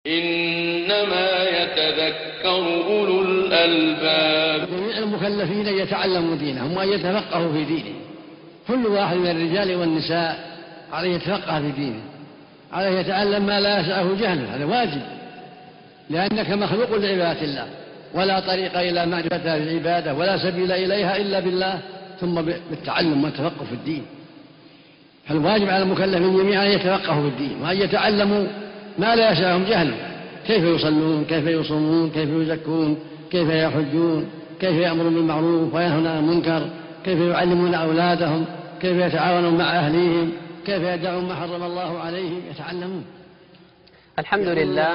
إنما يتذكر أولو الألباب. جميع المكلفين أن يتعلموا دينهم وأن يتفقهوا في دينهم. كل واحد من الرجال والنساء عليه يتفقه في دينه، عليه يتعلم ما لا يسعه جهله، هذا واجب، لأنك مخلوق لعبادة الله، ولا طريق إلى معرفة العبادة ولا سبيل إليها إلا بالله، ثم بالتعلم والتفقه في الدين. فالواجب على المكلفين جميعا أن يتفقهوا في الدين وأن يتعلموا ما لا يسعهم جهله، كيف يصلون، كيف يصومون، كيف يزكون، كيف يحجون، كيف يأمرون بالمعروف وينهون عن المنكر، كيف يعلمون أولادهم، كيف يتعاونون مع أهليهم، كيف يدعون ما حرم الله عليهم، يتعلمون. الحمد لله،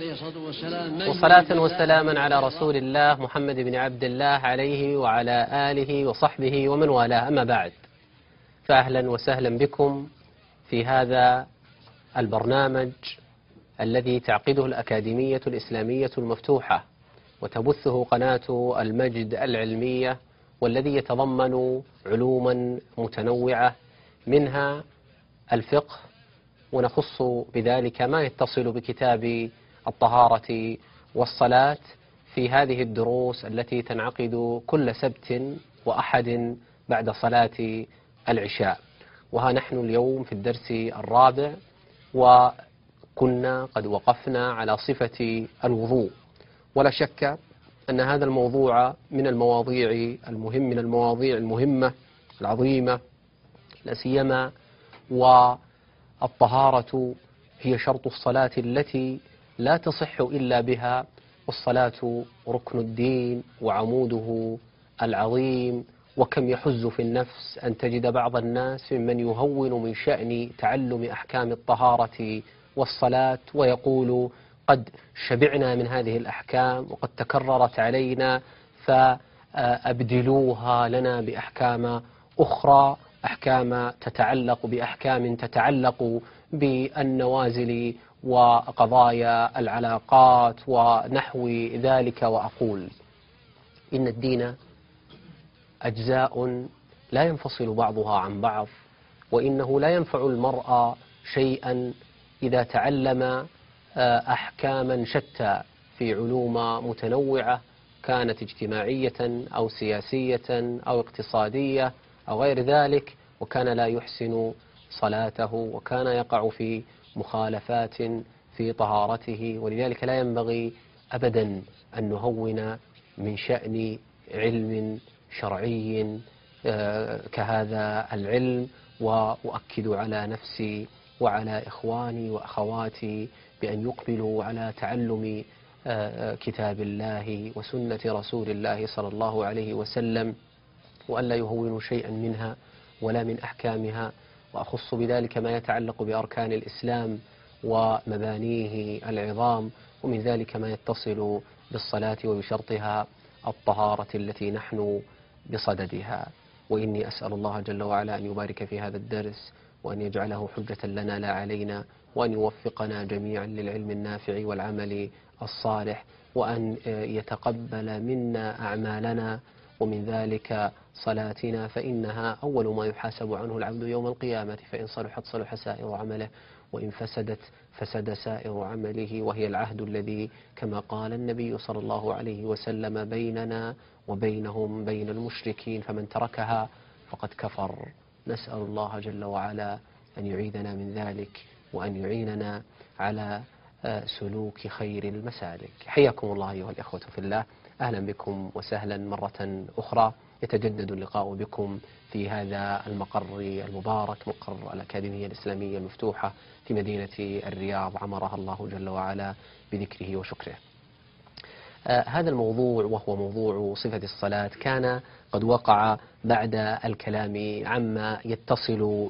وصلاة وسلاما على رسول الله محمد بن عبد الله عليه وعلى آله وصحبه ومن والاه، أما بعد، فأهلا وسهلا بكم في هذا البرنامج الذي تعقده الأكاديمية الإسلامية المفتوحة وتبثه قناة المجد العلمية، والذي يتضمن علوما متنوعة منها الفقه، ونخص بذلك ما يتصل بكتاب الطهارة والصلاة في هذه الدروس التي تنعقد كل سبت وأحد بعد صلاة العشاء. وها نحن اليوم في الدرس الرابع، وكنا قد وقفنا على صفة الوضوء. ولا شك أن هذا الموضوع من المواضيع المهمة العظيمة، لا سيما والطهارة هي شرط الصلاة التي لا تصح إلا بها، والصلاة ركن الدين وعموده العظيم. وكم يحز في النفس أن تجد بعض الناس ممن يهون من شأن تعلم أحكام الطهارة والصلاة، ويقول قد شبعنا من هذه الأحكام وقد تكررت علينا، فأبدلوها لنا بأحكام أخرى، أحكام تتعلق بأحكام تتعلق بالنوازل وقضايا العلاقات ونحو ذلك. وأقول إن الدين أجزاء لا ينفصل بعضها عن بعض، وإنه لا ينفع المرء شيئا إذا تعلم أحكاما شتى في علوم متنوعة، كانت اجتماعية أو سياسية أو اقتصادية أو غير ذلك، وكان لا يحسن صلاته وكان يقع في مخالفات في طهارته. ولذلك لا ينبغي أبدا أن نهون من شأن علم شرعي كهذا العلم. وأؤكد على نفسي وعلى إخواني وأخواتي بأن يقبلوا على تعلم كتاب الله وسنة رسول الله صلى الله عليه وسلم، وأن لا يهونوا شيئا منها ولا من أحكامها. وأخص بذلك ما يتعلق بأركان الإسلام ومبانيه العظام، ومن ذلك ما يتصل بالصلاة وبشرطها الطهارة التي نحن بصددها. وإني أسأل الله جل وعلا أن يبارك في هذا الدرس، وأن يجعله حجة لنا لا علينا، وأن يوفقنا جميعا للعلم النافع والعمل الصالح، وأن يتقبل منا أعمالنا، ومن ذلك صلاتنا، فإنها أول ما يحاسب عنه العبد يوم القيامة، فإن صلحت صلح سائر عمله، وإن فسدت فسد سائر عمله، وهي العهد الذي كما قال النبي صلى الله عليه وسلم بيننا وبينهم بين المشركين، فمن تركها فقد كفر. نسأل الله جل وعلا أن يعيذنا من ذلك، وأن يعيننا على سلوك خير المسالك. حياكم الله أيها الإخوة في الله، أهلا بكم وسهلا مرة أخرى. يتجدد اللقاء بكم في هذا المقر المبارك، مقر الأكاديمية الإسلامية المفتوحة في مدينة الرياض، عمرها الله جل وعلا بذكره وشكره. هذا الموضوع وهو موضوع صفة الصلاة كان قد وقع بعد الكلام عما يتصل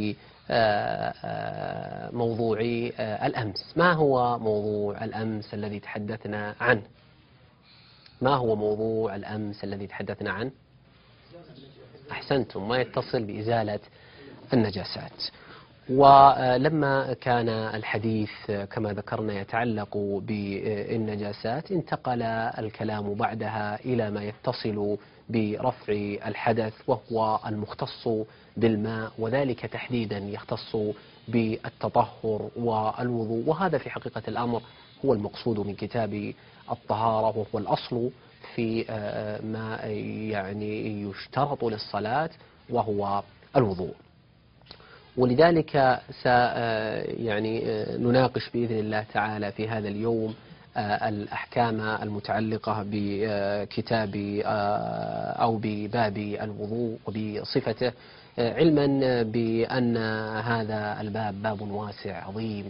بموضوع الأمس. ما هو موضوع الأمس الذي تحدثنا عنه؟ ما هو موضوع الأمس الذي تحدثنا عنه؟ أحسنتم، ما يتصل بإزالة النجاسات. ولما كان الحديث كما ذكرنا يتعلق بالنجاسات، انتقل الكلام بعدها إلى ما يتصل برفع الحدث، وهو المختص بالماء، وذلك تحديدا يختص بالتطهر والوضوء، وهذا في حقيقة الأمر هو المقصود من كتاب الطهارة، وهو الأصل في ما يعني يشترط للصلاة وهو الوضوء. ولذلك يعني نناقش بإذن الله تعالى في هذا اليوم الأحكام المتعلقة بكتاب أو بباب الوضوء وبصفته، علما بأن هذا الباب باب واسع عظيم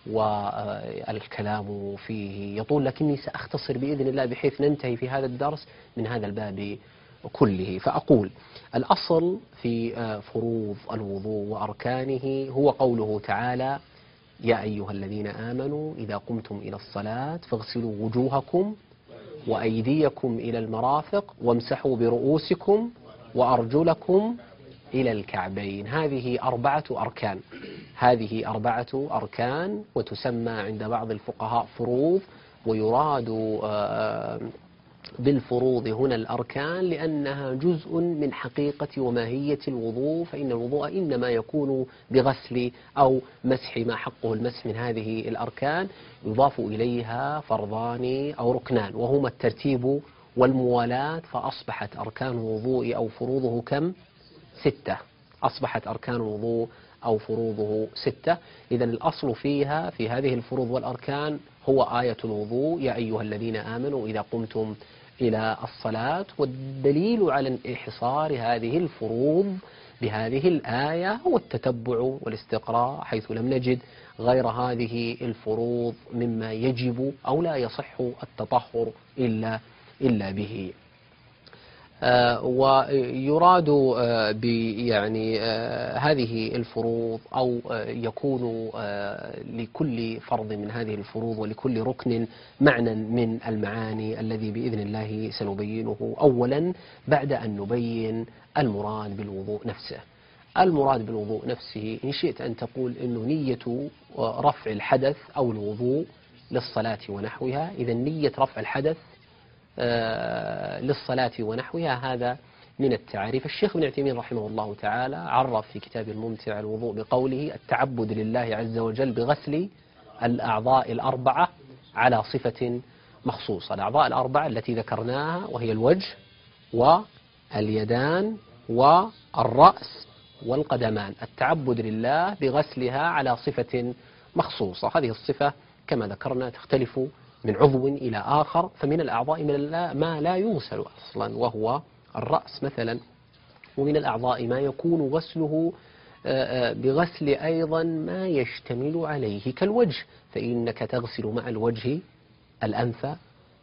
والكلام فيه يطول، لكني سأختصر بإذن الله بحيث ننتهي في هذا الدرس من هذا الباب كله. فأقول الأصل في فروض الوضوء وأركانه هو قوله تعالى: يا أيها الذين آمنوا إذا قمتم إلى الصلاة فاغسلوا وجوهكم وأيديكم إلى المرافق وامسحوا برؤوسكم وأرجلكم إلى الكعبين. هذه أربعة أركان وتسمى عند بعض الفقهاء فروض، ويراد بالفروض هنا الأركان لأنها جزء من حقيقة وماهية الوضوء، فإن الوضوء إنما يكون بغسل أو مسح ما حقه المسح من هذه الأركان، يضاف إليها فرضان أو ركنان وهما الترتيب والموالاة، فأصبحت أركان الوضوء أو فروضه كم؟ 6. أصبحت أركان الوضوء أو فروضه 6. إذن الأصل فيها في هذه الفروض والأركان هو آية الوضوء: يا أيها الذين آمنوا إذا قمتم إلى الصلاة. والدليل على انحصار هذه الفروض بهذه الآية هو التتبع والاستقراء، حيث لم نجد غير هذه الفروض مما يجب أو لا يصح التطهر إلا به. ويراد يعني هذه الفروض أو يكون لكل فرض من هذه الفروض ولكل ركن معنى من المعاني الذي بإذن الله سنبينه أولا بعد أن نبين المراد بالوضوء نفسه. المراد بالوضوء نفسه إن شئت أن تقول إنه نية رفع الحدث أو الوضوء للصلاة ونحوها. إذا نية رفع الحدث للصلاة ونحوها هذا من التعريف. الشيخ ابن عثيمين رحمه الله تعالى عرف في كتاب الممتع الوضوء بقوله: التعبد لله عز وجل بغسل الأعضاء الأربعة على صفة مخصوصة. الأعضاء الأربعة التي ذكرناها وهي الوجه واليدان والرأس والقدمان، التعبد لله بغسلها على صفة مخصوصة. هذه الصفة كما ذكرنا تختلف من عضو إلى آخر، فمن الأعضاء ما لا يغسل أصلا وهو الرأس مثلا، ومن الأعضاء ما يكون غسله بغسل أيضا ما يشتمل عليه كالوجه، فإنك تغسل مع الوجه الأنف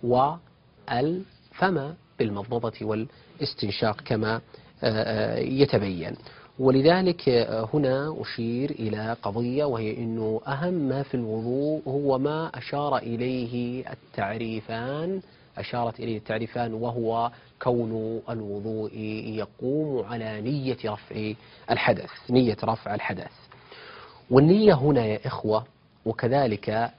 والفم بالمضمضة والاستنشاق كما يتبين. ولذلك هنا أشير إلى قضية، وهي أنه أهم ما في الوضوء هو ما أشارت إليه التعريفان، وهو كون الوضوء يقوم على نية رفع الحدث. والنية هنا يا إخوة، وكذلك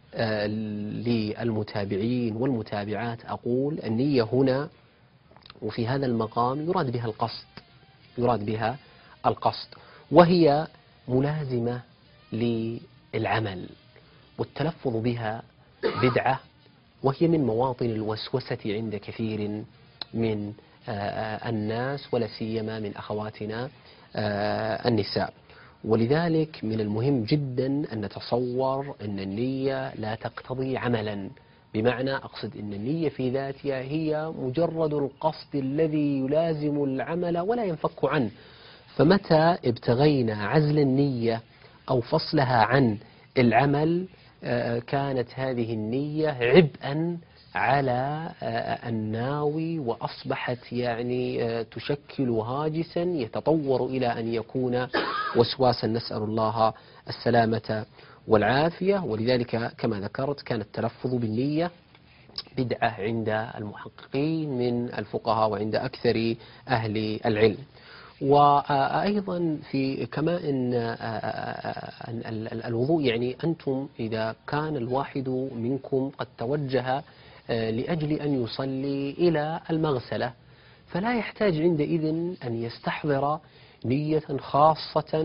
للمتابعين والمتابعات أقول النية هنا وفي هذا المقام يراد بها القصد، وهي ملازمة للعمل، والتلفظ بها بدعة، وهي من مواطن الوسوسة عند كثير من الناس ولا سيما من أخواتنا النساء. ولذلك من المهم جدا أن نتصور أن النية لا تقتضي عملا، بمعنى أقصد أن النية في ذاتها هي مجرد القصد الذي يلازم العمل ولا ينفك عنه. فمتى ابتغينا عزل النية أو فصلها عن العمل كانت هذه النية عبئا على الناوي، وأصبحت يعني تشكل هاجسا يتطور إلى أن يكون وسواسا، نسأل الله السلامة والعافية. ولذلك كما ذكرت كان التلفظ بالنية بدعة عند المحققين من الفقهاء وعند أكثر أهل العلم. وأيضا في كما أن الوضوء، يعني أنتم إذا كان الواحد منكم قد توجه لأجل أن يصلي إلى المغسلة، فلا يحتاج عندئذ أن يستحضر نية خاصة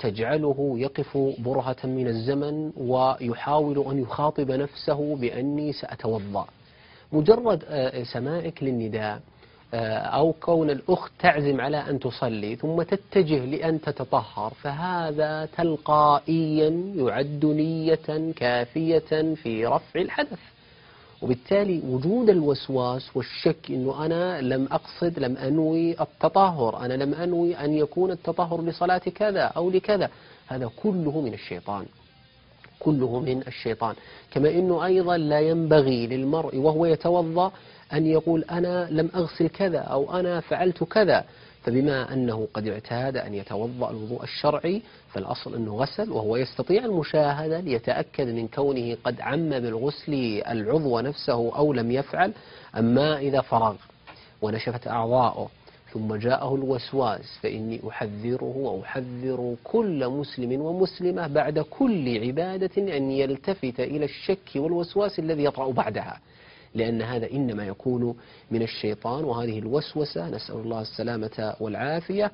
تجعله يقف برهة من الزمن ويحاول أن يخاطب نفسه بأني سأتوضأ. مجرد سماعك للنداء أو كون الأخت تعزم على أن تصلي ثم تتجه لأن تتطهر، فهذا تلقائيا يعد نية كافية في رفع الحدث. وبالتالي وجود الوسواس والشك أنه أنا لم أقصد، لم أنوي التطهر، أنا لم أنوي أن يكون التطهر لصلاة كذا أو لكذا، هذا كله من الشيطان، كله من الشيطان. كما أنه أيضا لا ينبغي للمرء وهو يتوضأ أن يقول أنا لم أغسل كذا أو أنا فعلت كذا، فبما أنه قد اعتاد أن يتوضأ الوضوء الشرعي فالأصل أنه غسل، وهو يستطيع المشاهدة ليتأكد من كونه قد عم بالغسل العضو نفسه أو لم يفعل. أما إذا فرغ ونشفت أعضاؤه ثم جاءه الوسواس فإني أحذره وأحذر كل مسلم ومسلمة بعد كل عبادة أن يلتفت إلى الشك والوسواس الذي يطرأ بعدها، لأن هذا إنما يكون من الشيطان. وهذه الوسوسة نسأل الله السلامة والعافية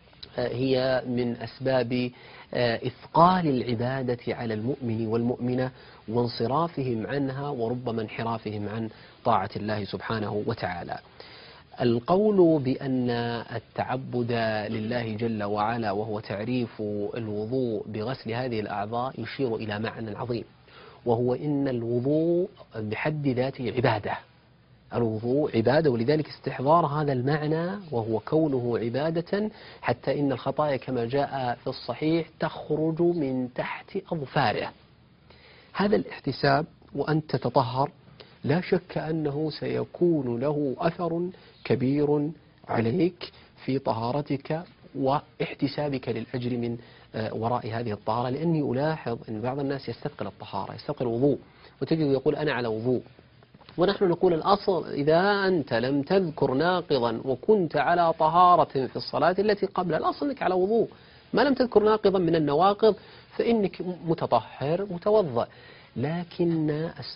هي من أسباب إثقال العبادة على المؤمن والمؤمنة وانصرافهم عنها وربما انحرافهم عن طاعة الله سبحانه وتعالى. القول بأن التعبد لله جل وعلا وهو تعريف الوضوء بغسل هذه الأعضاء يشير إلى معنى عظيم، وهو إن الوضوء بحد ذاته عبادة. الوضوء عبادة، ولذلك استحضار هذا المعنى وهو كونه عبادة، حتى إن الخطايا كما جاء في الصحيح تخرج من تحت أظفاره. هذا الاحتساب وأن تتطهر لا شك أنه سيكون له أثر كبير عليك في طهارتك واحتسابك للأجر من وراء هذه الطهارة. لأني ألاحظ أن بعض الناس يستثقل الطهارة، يستثقل الوضوء، وتجد يقول أنا على وضوء، ونحن نقول الأصل إذا أنت لم تذكر ناقضا وكنت على طهارة في الصلاة التي قبل، الأصل أنك على وضوء. ما لم تذكر ناقضا من النواقض فإنك متطهر متوضأ. لكن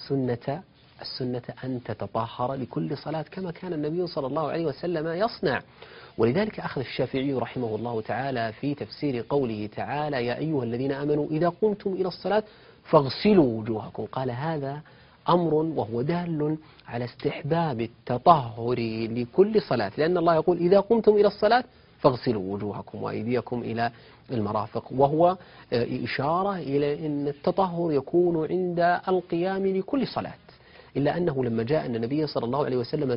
السنة أن تتطهر لكل صلاة كما كان النبي صلى الله عليه وسلم يصنع. ولذلك أخذ الشافعي رحمه الله تعالى في تفسير قوله تعالى يا أيها الذين آمنوا إذا قمتم إلى الصلاة فاغسلوا وجوهكم، قال هذا أمر وهو دال على استحباب التطهر لكل صلاة، لأن الله يقول إذا قمتم إلى الصلاة فاغسلوا وجوهكم وأيديكم إلى المرافق، وهو إشارة إلى أن التطهر يكون عند القيام لكل صلاة. إلا أنه لما جاء أن النبي صلى الله عليه وسلم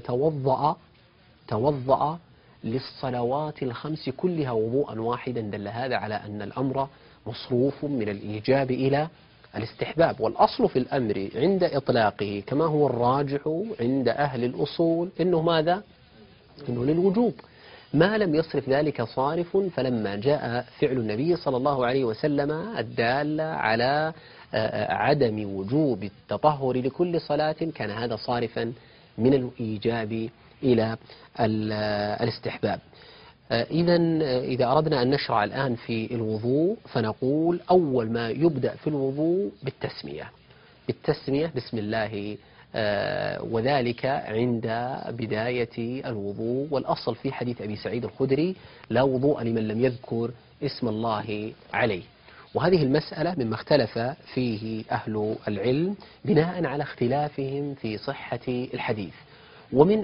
توضأ للصلوات الخمس كلها وضوءا واحدا، دل هذا على أن الأمر مصروف من الإيجاب إلى الاستحباب. والأصل في الأمر عند إطلاقه كما هو الراجح عند أهل الأصول إنه ماذا؟ إنه للوجوب، ما لم يصرف ذلك صارف. فلما جاء فعل النبي صلى الله عليه وسلم الدال على عدم وجوب التطهر لكل صلاة كان هذا صارفا من الإيجاب إلى الاستحباب. إذا أردنا أن نشرع الآن في الوضوء فنقول أول ما يبدأ في الوضوء بالتسمية بسم الله، وذلك عند بداية الوضوء. والأصل في حديث أبي سعيد الخدري لا وضوء لمن لم يذكر اسم الله عليه. وهذه المسألة مما اختلف فيه أهل العلم بناء على اختلافهم في صحة الحديث. ومن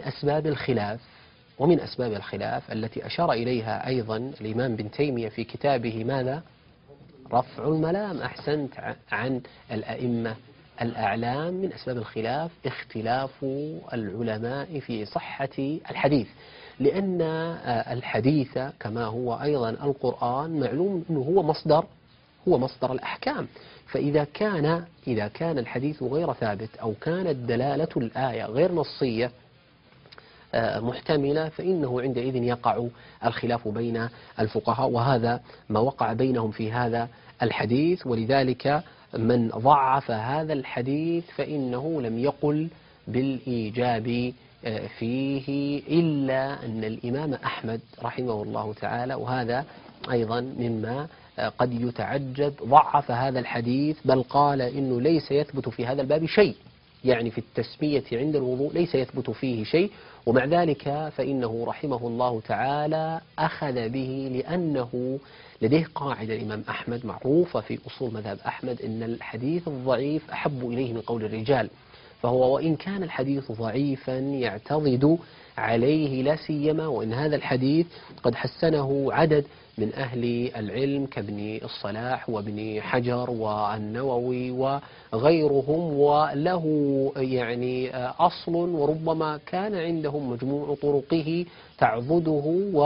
أسباب الخلاف التي أشار إليها أيضا الإمام بن تيمية في كتابه ماذا؟ رفع الملام، أحسنت، عن الأئمة الأعلام. من أسباب الخلاف اختلاف العلماء في صحة الحديث، لأن الحديث كما هو أيضا القرآن معلوم أنه هو مصدر الأحكام. فإذا كان الحديث غير ثابت أو كانت دلالة الآية غير نصية محتملة فإنه عندئذ يقع الخلاف بين الفقهاء، وهذا ما وقع بينهم في هذا الحديث. ولذلك من ضعف هذا الحديث فإنه لم يقل بالإيجاب فيه إلا أن الإمام أحمد رحمه الله تعالى، وهذا أيضا مما قد يتعجب، ضعف هذا الحديث بل قال إنه ليس يثبت في هذا الباب شيء، يعني في التسمية عند الوضوء ليس يثبت فيه شيء، ومع ذلك فإنه رحمه الله تعالى أخذ به لأنه لديه قاعدة الإمام أحمد معروفة في أصول مذهب أحمد إن الحديث الضعيف أحب إليه من قول الرجال، فهو وإن كان الحديث ضعيفا يعتضد عليه لا سيما وإن هذا الحديث قد حسنه عدد من أهل العلم كابن الصلاح وابن حجر والنووي وغيرهم، وله يعني أصل وربما كان عندهم مجموع طرقه تعضده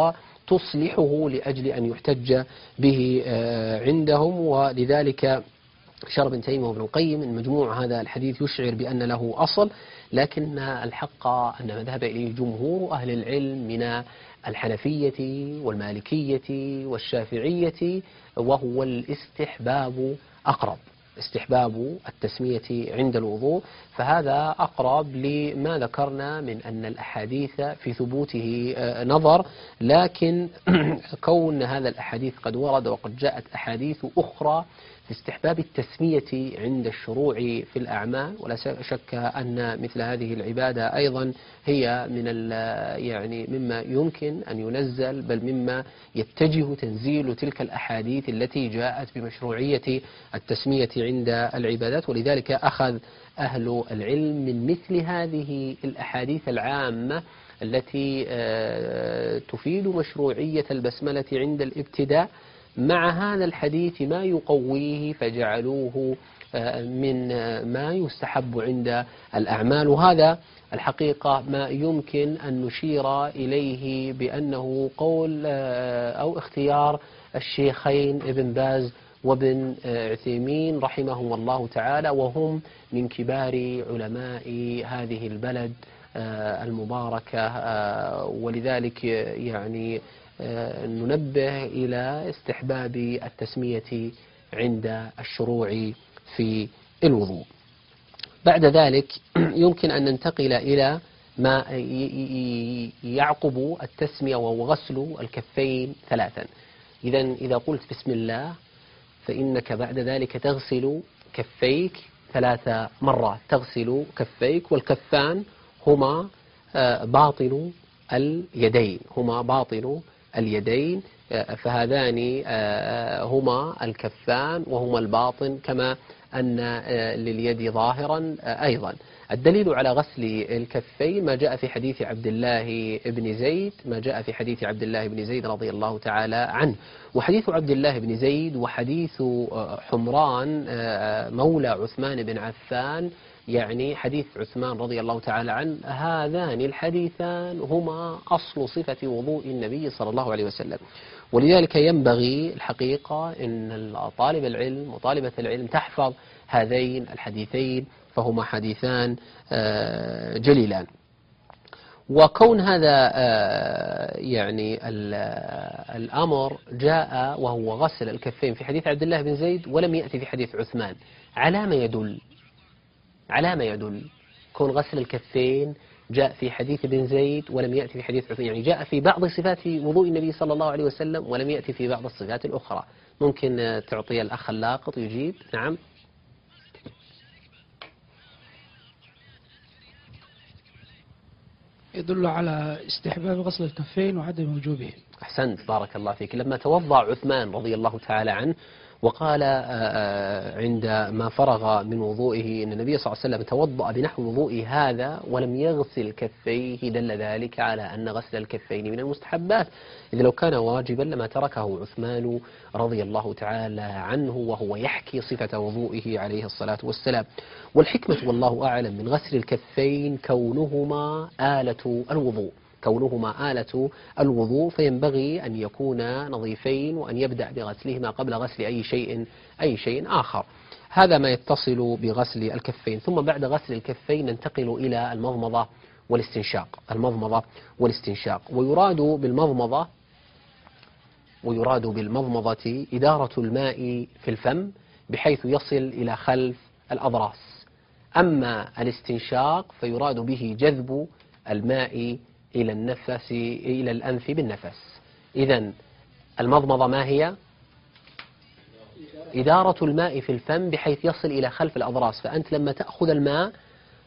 وتصلحه لأجل أن يحتج به عندهم. ولذلك أشار ابن تيمية وابن القيم أن مجموع هذا الحديث يشعر بأن له أصل، لكن الحق أن ما ذهب إليه جمهور أهل العلم من الحنفية والمالكية والشافعية وهو الاستحباب أقرب، استحباب التسمية عند الوضوء، فهذا أقرب لما ذكرنا من أن الأحاديث في ثبوته نظر، لكن كون هذا الأحاديث قد ورد وقد جاءت أحاديث أخرى في استحباب التسمية عند الشروع في الأعمال، ولا شك أن مثل هذه العبادة أيضا هي من يعني مما يمكن أن ينزل، بل مما يتجه تنزيل تلك الأحاديث التي جاءت بمشروعية التسمية عند العبادات. ولذلك أخذ أهل العلم من مثل هذه الأحاديث العامة التي تفيد مشروعية البسملة عند الابتداء مع هذا الحديث ما يقويه فجعلوه من ما يستحب عند الأعمال. وهذا الحقيقة ما يمكن أن نشير إليه بأنه قول أو اختيار الشيخين ابن باز وابن عثيمين رحمهم الله تعالى، وهم من كبار علماء هذه البلد المباركة، ولذلك يعني ننبه إلى استحباب التسمية عند الشروع في الوضوء. بعد ذلك يمكن أن ننتقل إلى ما يعقب التسمية وهو غسل الكفين ثلاثا. إذا قلت بسم الله فإنك بعد ذلك تغسل كفيك 3 مرات، تغسل كفيك، والكفان هما باطن اليدين، هما باطن اليدين، فهذان هما الكفان وهما الباطن، كما أن لليد ظاهرا أيضا. الدليل على غسل الكفين ما جاء في حديث عبد الله بن زيد، ما جاء في حديث عبد الله بن زيد رضي الله تعالى عنه. وحديث عبد الله بن زيد وحديث حمران مولى عثمان بن عفان، يعني حديث عثمان رضي الله تعالى عنه، هذان الحديثان هما أصل صفة وضوء النبي صلى الله عليه وسلم. ولذلك ينبغي الحقيقة أن طالب العلم وطالبة العلم تحفظ هذين الحديثين، فهما حديثان جليلان. وكون هذا يعني الأمر جاء وهو غسل الكفين في حديث عبد الله بن زيد ولم يأتي في حديث عثمان، على ما يدل؟ على ما يدل كون غسل الكفين جاء في حديث ابن زيد ولم يأتي في حديث عثمان، يعني جاء في بعض صفات وضوء النبي صلى الله عليه وسلم ولم يأتي في بعض الصفات الأخرى. ممكن تعطي الأخ اللاقط يجيب؟ نعم. يدل على استحباب غسل الكفين وعدم وجوبه. أحسنت، بارك الله فيك. لما توضأ عثمان رضي الله تعالى عنه وقال عندما فرغ من وضوئه أن النبي صلى الله عليه وسلم توضأ بنحو وضوء هذا ولم يغسل كفيه، دل ذلك على أن غسل الكفين من المستحبات، إذا لو كان واجبا لما تركه عثمان رضي الله تعالى عنه وهو يحكي صفة وضوئه عليه الصلاة والسلام. والحكمة والله أعلم من غسل الكفين كونهما آلة الوضوء، كونهما آلة الوضوء، فينبغي أن يكونا نظيفين وأن يبدأ بغسلهما قبل غسل أي شيء آخر. هذا ما يتصل بغسل الكفين. ثم بعد غسل الكفين ننتقل إلى المضمضة والاستنشاق، المضمضة والاستنشاق. ويراد بالمضمضة إدارة الماء في الفم بحيث يصل إلى خلف الأضراس. أما الاستنشاق فيراد به جذب الماء إلى النفس، إلى الأنف بالنفس. إذن المضمضة ما هي؟ إدارة الماء في الفم بحيث يصل إلى خلف الأضراس. فأنت لما تأخذ الماء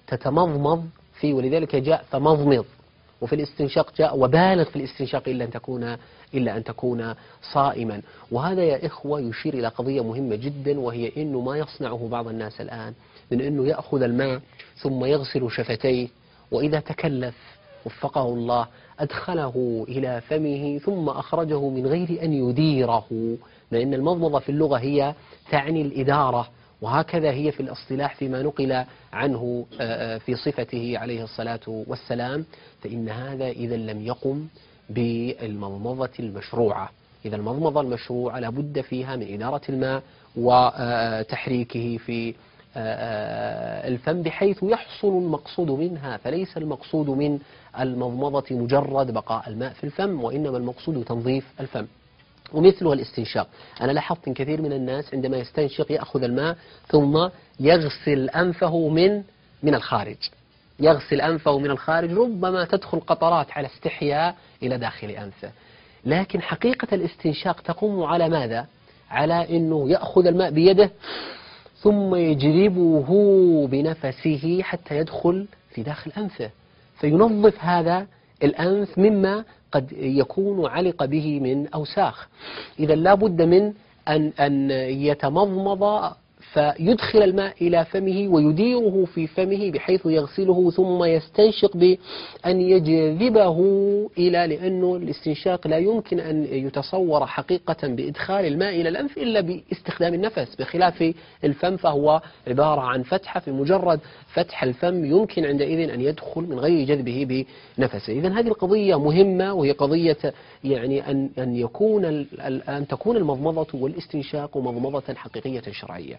تتمضمض فيه، ولذلك جاء فمضمض. وفي الاستنشاق جاء وبالغ في الاستنشاق إلا أن تكون صائما. وهذا يا إخوة يشير إلى قضية مهمة جدا، وهي إنه ما يصنعه بعض الناس الآن من أنه يأخذ الماء ثم يغسل شفتيه، وإذا تكلف وفقه الله أدخله إلى فمه ثم أخرجه من غير أن يديره، لأن المضمضة في اللغة هي تعني الإدارة، وهكذا هي في الاصطلاح فيما نقل عنه في صفته عليه الصلاة والسلام. فإن هذا إذا لم يقم بالمضمضة المشروعة. إذا المضمضة المشروعة لابد فيها من إدارة الماء وتحريكه في الفم بحيث يحصل المقصود منها. فليس المقصود من المضمضة مجرد بقاء الماء في الفم، وإنما المقصود تنظيف الفم. ومثله الاستنشاق. أنا لاحظت إن كثير من الناس عندما يستنشق يأخذ الماء ثم يغسل أنفه من الخارج، يغسل أنفه من الخارج، ربما تدخل قطرات على استحياء إلى داخل أنفه. لكن حقيقة الاستنشاق تقوم على ماذا؟ على أنه يأخذ الماء بيده ثم يجذبه بنفسه حتى يدخل في داخل أنفه، فينظف هذا الأنف مما قد يكون علق به من أوساخ. إذا لا بد من أن يتمضمض فيدخل الماء إلى فمه ويديره في فمه بحيث يغسله ثم يستنشق بأن يجذبه لأنه الاستنشاق لا يمكن أن يتصور حقيقة بإدخال الماء إلى الأنف إلا باستخدام النفس، بخلاف الفم فهو عبارة عن فتحة، في مجرد فتح الفم يمكن عندئذ أن يدخل من غير جذبه بنفسه. إذن هذه القضية مهمة، وهي قضية يعني أن تكون المضمضة والاستنشاق مضمضة حقيقية شرعية.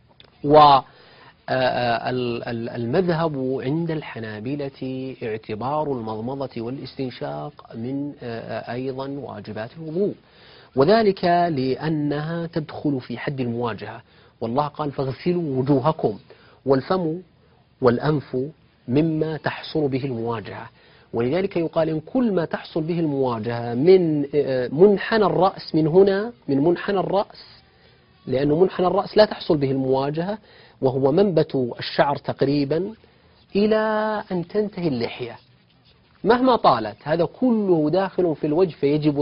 والمذهب عند الحنابلة اعتبار المضمضة والاستنشاق من أيضا واجبات الوضوء، وذلك لأنها تدخل في حد المواجهة. والله قال فاغسلوا وجوهكم، والفم والأنف مما تحصل به المواجهة، ولذلك يقال إن كل ما تحصل به المواجهة من منحنى الرأس، من هنا من منحنى الرأس، لأنه منحنى الرأس لا تحصل به المواجهة وهو منبت الشعر تقريبا إلى أن تنتهي اللحية مهما طالت، هذا كله داخل في الوجه، فيجب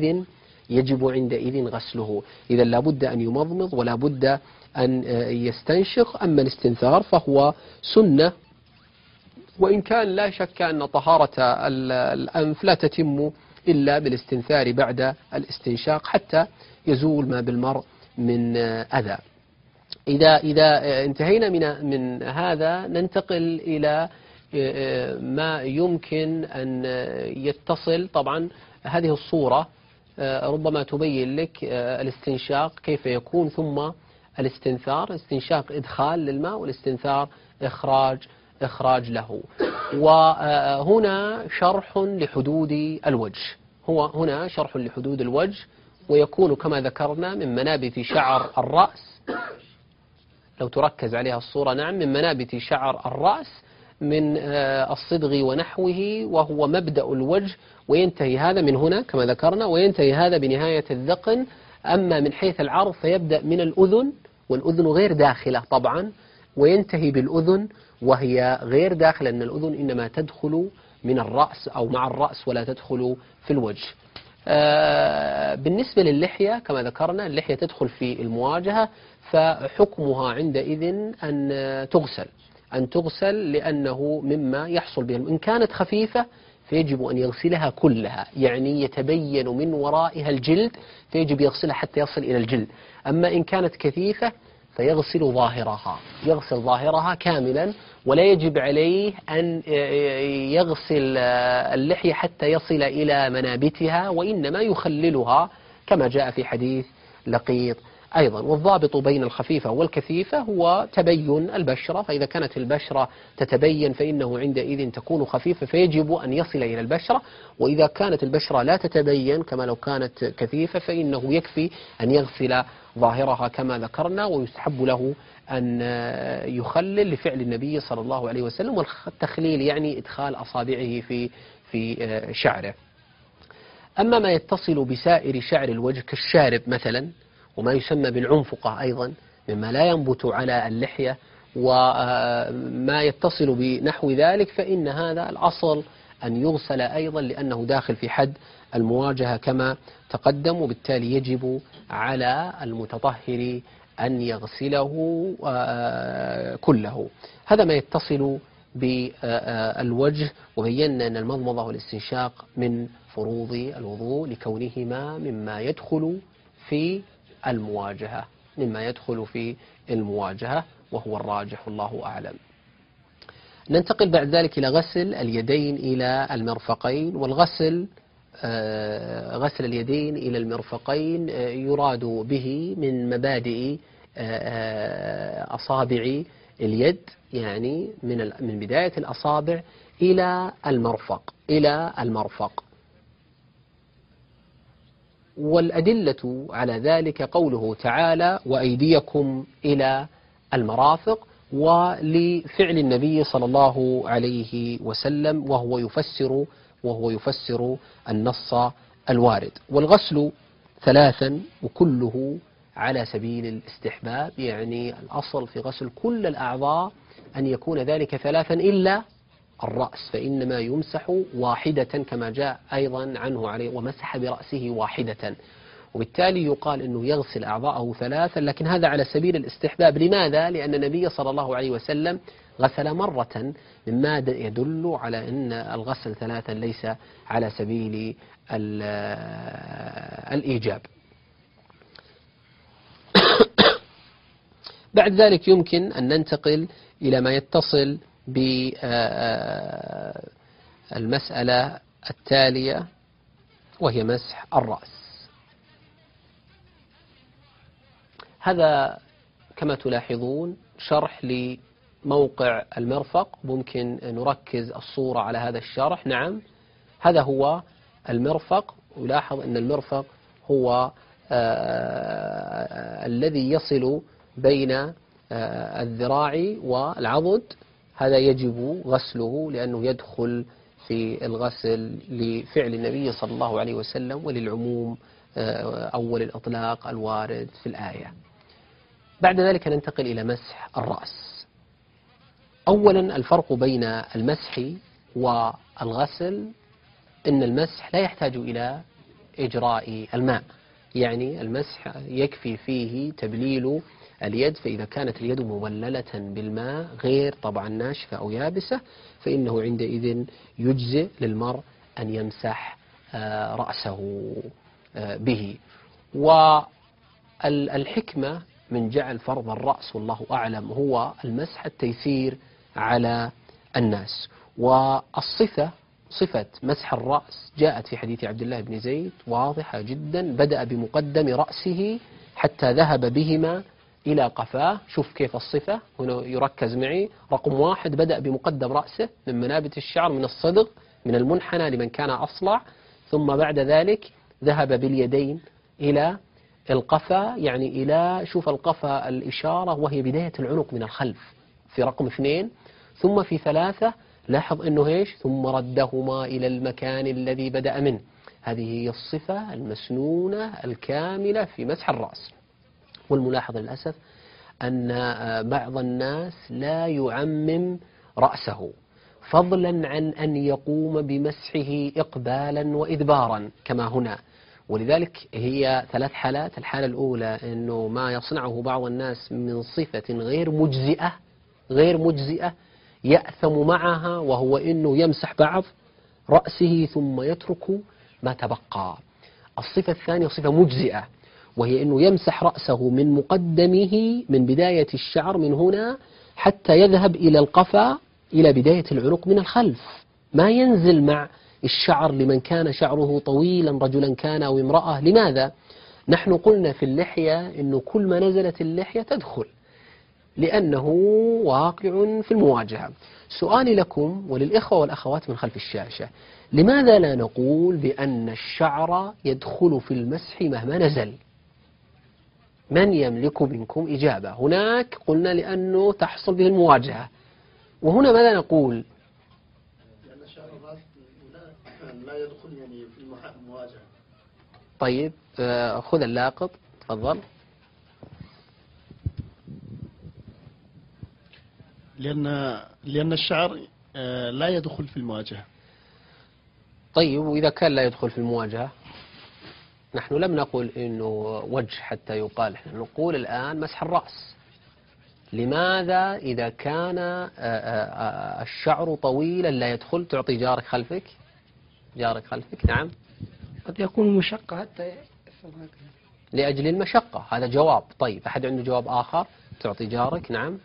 عندئذ غسله. إذا لابد أن يمضمض ولا بد أن يستنشق. أما الاستنثار فهو سنة، وإن كان لا شك أن طهارة الأنف لا تتم إلا بالاستنثار بعد الاستنشاق حتى يزول ما بالمرء من أذى. إذا انتهينا من هذا ننتقل إلى ما يمكن أن يتصل. طبعا هذه الصورة ربما تبين لك الاستنشاق كيف يكون، ثم الاستنثار، استنشاق إدخال للماء، والاستنثار إخراج له. وهنا شرح لحدود الوجه، هنا شرح لحدود الوجه، ويكون كما ذكرنا من منابت شعر الرأس، لو تركز عليها الصورة، نعم، من منابت شعر الرأس من الصدغ ونحوه، وهو مبدأ الوجه، وينتهي هذا من هنا كما ذكرنا، وينتهي هذا بنهاية الذقن. أما من حيث العرض فيبدأ من الأذن، والأذن غير داخلة طبعا، وينتهي بالأذن وهي غير داخلة، أن الأذن إنما تدخل من الرأس أو مع الرأس ولا تدخل في الوجه. بالنسبة للحية كما ذكرنا، اللحية تدخل في المواجهة، فحكمها عندئذ أن تغسل لأنه مما يحصل بها. إن كانت خفيفة فيجب أن يغسلها كلها، يعني يتبين من ورائها الجلد، فيجب يغسلها حتى يصل إلى الجلد. أما إن كانت كثيفة فيغسل ظاهرها كاملا، ولا يجب عليه أن يغسل اللحية حتى يصل إلى منابتها، وإنما يخللها كما جاء في حديث لقيط أيضا. والضابط بين الخفيفة والكثيفة هو تبين البشرة، فإذا كانت البشرة تتبين فإنه عندئذ تكون خفيفة فيجب أن يصل إلى البشرة، وإذا كانت البشرة لا تتبين كما لو كانت كثيفة فإنه يكفي أن يغسل ظاهرها كما ذكرنا، ويستحب له أن يخلل لفعل النبي صلى الله عليه وسلم. والتخليل يعني إدخال أصابعه في شعره. أما ما يتصل بسائر شعر الوجه كالشارب مثلا، وما يسمى بالعنفقة أيضا مما لا ينبت على اللحية، وما يتصل بنحو ذلك، فإن هذا الأصل أن يغسل أيضا لأنه داخل في حد المواجهة كما تقدم، وبالتالي يجب على المتطهر أن يغسله كله. هذا ما يتصل بالوجه، وبينا أن المضمضة والاستنشاق من فروض الوضوء لكونهما مما يدخل في المواجهة وهو الراجح والله أعلم. ننتقل بعد ذلك إلى غسل اليدين إلى المرفقين. والغسل غسل اليدين إلى المرفقين يراد به من مبادئ أصابع اليد، يعني من بداية الأصابع إلى المرفق. والأدلة على ذلك قوله تعالى: وأيديكم إلى المرافق، ولفعل النبي صلى الله عليه وسلم وهو يفسر النص الوارد. والغسل ثلاثا وكله على سبيل الاستحباب، يعني الأصل في غسل كل الأعضاء أن يكون ذلك ثلاثا إلا الرأس، فإنما يمسح واحدة كما جاء أيضا عنه عليه ومسح برأسه واحدة، وبالتالي يقال أنه يغسل أعضاءه ثلاثا، لكن هذا على سبيل الاستحباب. لماذا؟ لأن النبي صلى الله عليه وسلم غسل مرة، مما يدل على أن الغسل ثلاثا ليس على سبيل الإيجاب. بعد ذلك يمكن أن ننتقل إلى ما يتصل بالمسألة التالية، وهي مسح الرأس. هذا كما تلاحظون شرح لموقع المرفق، ممكن نركز الصورة على هذا الشرح. نعم، هذا هو المرفق، ولاحظ أن المرفق هو الذي يصل بين الذراع والعضد. هذا يجب غسله لأنه يدخل في الغسل لفعل النبي صلى الله عليه وسلم وللعموم أول الإطلاق الوارد في الآية. بعد ذلك ننتقل إلى مسح الرأس. أولا الفرق بين المسح والغسل إن المسح لا يحتاج إلى إجراء الماء، يعني المسح يكفي فيه تبليل اليد، فإذا كانت اليد مبللة بالماء غير طبعا ناشفة أو يابسة فإنه عندئذ يجزئ للمرء أن يمسح رأسه به. والحكمة من جعل فرض الرأس والله أعلم هو المسح التيسير على الناس. والصفة صفة مسح الرأس جاءت في حديث عبد الله بن زيد واضحة جدا، بدأ بمقدم رأسه حتى ذهب بهما إلى قفاه. شوف كيف الصفة هنا، يركز معي. رقم واحد بدأ بمقدم رأسه من منابت الشعر، من الصدغ، من المنحنى لمن كان أصلع، ثم بعد ذلك ذهب باليدين إلى القفا، يعني إلى شوف القفا الإشارة وهي بداية العنق من الخلف في رقم 2، ثم في 3 لاحظ أنه إيش، ثم ردهما إلى المكان الذي بدأ منه. هذه هي الصفة المسنونة الكاملة في مسح الرأس. والملاحظ للأسف أن بعض الناس لا يعمم رأسه، فضلا عن أن يقوم بمسحه إقبالا وإدبارا كما هنا. ولذلك هي 3 حالات. الحالة الأولى أنه ما يصنعه بعض الناس من صفة غير مجزئة يأثم معها، وهو أنه يمسح بعض رأسه ثم يترك ما تبقى. الصفة الثانية صفة مجزئة، وهي أنه يمسح رأسه من مقدمه من بداية الشعر من هنا حتى يذهب إلى القفا إلى بداية العنق من الخلف، ما ينزل مع الشعر لمن كان شعره طويلا رجلا كان أو امرأة. لماذا؟ نحن قلنا في اللحية أنه كل ما نزلت اللحية تدخل لأنه واقع في المواجهة. سؤالي لكم وللإخوة والأخوات من خلف الشاشة، لماذا لا نقول بأن الشعر يدخل في المسح مهما نزل؟ من يملك منكم إجابة؟ هناك قلنا لأنه تحصل به المواجهة، وهنا ماذا نقول؟ لأن شعر الرأس لا يدخل يعني في المواجهة. طيب خذ اللاقط تفضل. لأن الشعر لا يدخل في المواجهة. طيب، وإذا كان لا يدخل في المواجهة، نحن لم نقل إنه وجه حتى يقال، نحن نقول الآن مسح الرأس. لماذا إذا كان الشعر طويلا لا يدخل؟ تعطي جارك خلفك، جارك خلفك، نعم. قد يكون مشقة حتى يفعل هكذا. لأجل المشقة، هذا جواب. طيب، أحد عنده جواب آخر؟ تعطي جارك، نعم.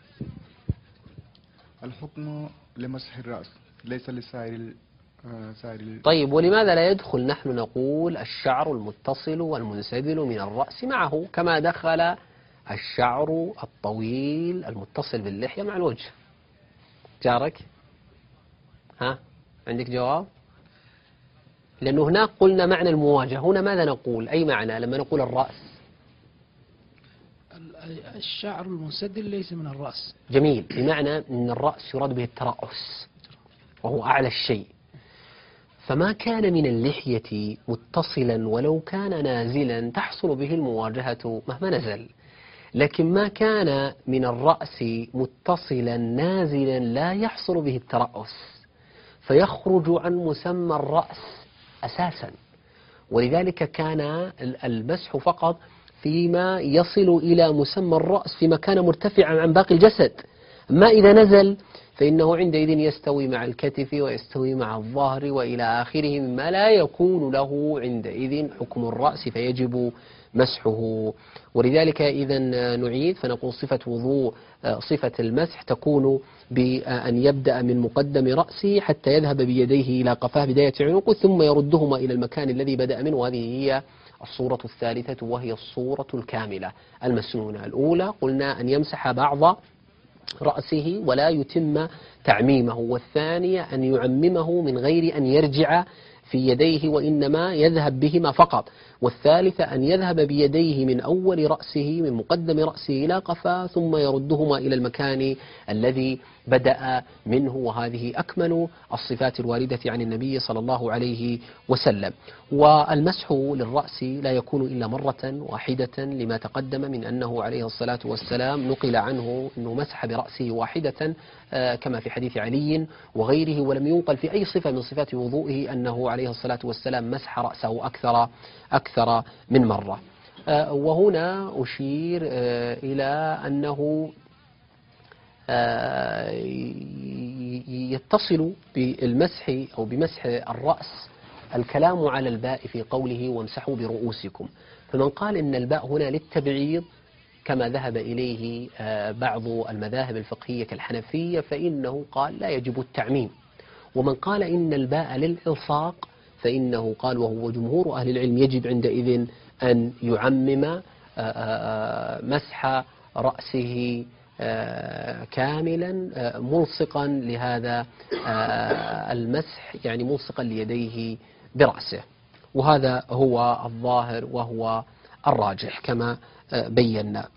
الحكم لمسح الرأس ليس لسائر طيب، ولماذا لا يدخل؟ نحن نقول الشعر المتصل والمنسدل من الرأس معه، كما دخل الشعر الطويل المتصل باللحية مع الوجه. جارك، ها، عندك جواب؟ لأنه هناك قلنا معنى المواجهة، هنا ماذا نقول؟ أي معنى لما نقول الرأس؟ الشعر المنسدل ليس من الرأس. جميل، بمعنى أن الرأس يراد به الترأس وهو أعلى الشيء. فما كان من اللحية متصلا ولو كان نازلا تحصل به المواجهة مهما نزل، لكن ما كان من الرأس متصلا نازلا لا يحصل به الترأس، فيخرج عن مسمى الرأس أساسا. ولذلك كان المسح فقط فيما يصل إلى مسمى الرأس، فيما كان مرتفعا عن باقي الجسد. أما إذا نزل فإنه عندئذ يستوي مع الكتف ويستوي مع الظهر وإلى آخره، مما لا يكون له عندئذ حكم الرأس فيجب مسحه. ولذلك إذا نعيد فنقول صفة وضوء، صفة المسح تكون بأن يبدأ من مقدم رأسه حتى يذهب بيديه إلى قفاه بداية عنقه، ثم يردهما إلى المكان الذي بدأ منه. وهذه هي الصورة الثالثة، وهي الصورة الكاملة المسنونة. الأولى قلنا أن يمسح بعض رأسه ولا يتم تعميمه، والثانية أن يعممه من غير أن يرجع في يديه وإنما يذهب بهما فقط، والثالثة أن يذهب بيديه من أول رأسه من مقدم رأسه إلى قفاه ثم يردهما إلى المكان الذي بدأ منه. وهذه أكمل الصفات الواردة عن النبي صلى الله عليه وسلم. والمسح للرأس لا يكون إلا مرة واحدة، لما تقدم من أنه عليه الصلاة والسلام نقل عنه أنه مسح برأسه واحدة كما في حديث علي وغيره، ولم ينقل في أي صفة من صفات وضوئه أنه عليه الصلاة والسلام مسح رأسه أكثر من مرة. وهنا أشير إلى أنه يتصل بالمسح أو بمسح الرأس الكلام على الباء في قوله وامسحوا برؤوسكم. فمن قال إن الباء هنا للتبعيض كما ذهب إليه بعض المذاهب الفقهية كالحنفية فإنه قال لا يجب التعميم. ومن قال إن الباء للإلصاق فإنه قال وهو جمهور أهل العلم يجب عندئذ أن يعمم مسح رأسه كاملا ملصقا لهذا المسح، يعني ملصقا ليديه برأسه. وهذا هو الظاهر وهو الراجح كما بينا.